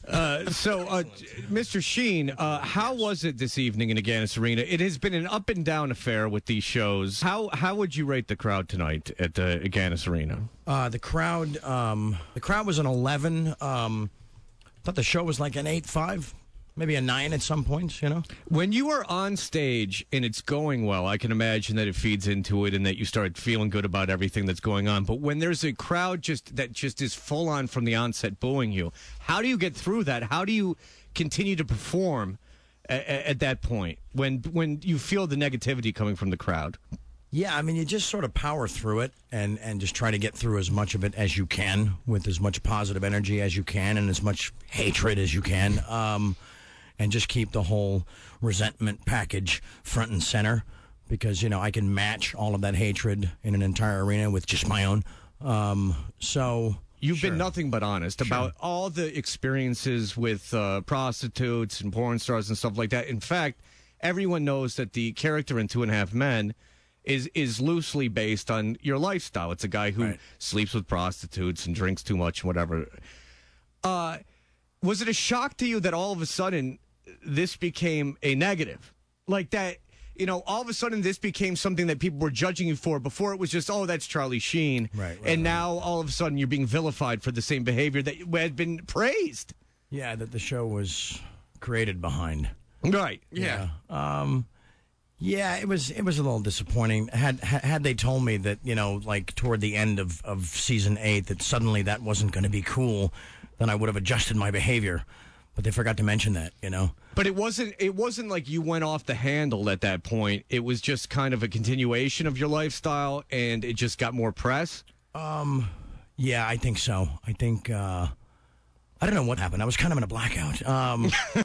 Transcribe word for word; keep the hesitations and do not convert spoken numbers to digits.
Uh, so, uh, Mister Sheen, uh, how was it this evening in Agganis Arena? It has been an up and down affair with these shows. How how would you rate the crowd tonight at the Agganis Arena? Uh, the crowd, um, the crowd was an eleven. Um, I thought the show was like an eight five. Maybe a nine at some points, you know? When you are on stage and it's going well, I can imagine that it feeds into it and that you start feeling good about everything that's going on. But when there's a crowd just that just is full on from the onset booing you, how do you get through that? How do you continue to perform at, at that point when when you feel the negativity coming from the crowd? Yeah, I mean, you just sort of power through it and, and just try to get through as much of it as you can with as much positive energy as you can and as much hatred as you can. Um And just keep the whole resentment package front and center because, you know, I can match all of that hatred in an entire arena with just my own. Um, so... You've sure. been nothing but honest Sure. about all the experiences with uh, prostitutes and porn stars and stuff like that. In fact, everyone knows that the character in Two and a Half Men is is loosely based on your lifestyle. It's a guy who Right. sleeps with prostitutes and drinks too much and whatever. Uh, was it a shock to you that all of a sudden this became a negative? Like that, you know, all of a sudden this became something that people were judging you for. Before it was just, oh, that's Charlie Sheen. Right, right, and right. now all of a sudden you're being vilified for the same behavior that had been praised. Yeah, that the show was created behind. Right. Yeah. Um, yeah, it was it was a little disappointing. Had had they told me that, you know, like toward the end of, of season eight that suddenly that wasn't going to be cool, then I would have adjusted my behavior. But they forgot to mention that, you know. But it wasn't it wasn't like you went off the handle at that point. It was just kind of a continuation of your lifestyle and it just got more press. Um, yeah, I think so. I think uh, I don't know what happened. I was kind of in a blackout. Um